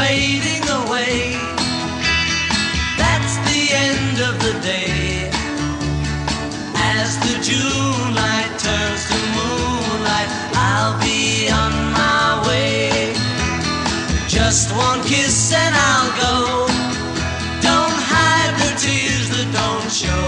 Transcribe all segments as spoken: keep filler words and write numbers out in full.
fading away. That's the end of the day. As the June light turns to moonlight, I'll be on my way. Just one kiss and I'll go. Don't hide the tears that don't show.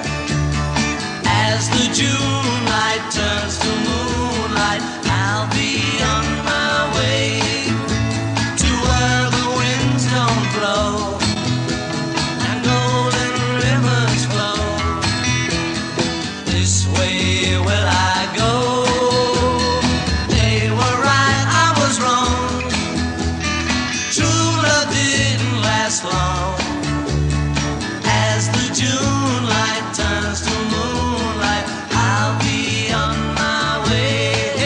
As the June light turns to moonlight, I'll be on my way to where the winds don't blow and golden rivers flow. This way will I go. They were right, I was wrong. True love didn't last long. As the June light turns to moonlight, I'll be on my way.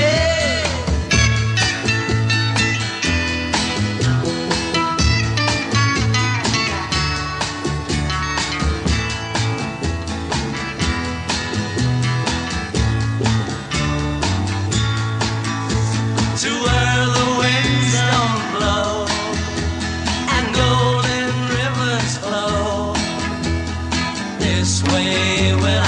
To where the winds don't blow and golden rivers flow. This way will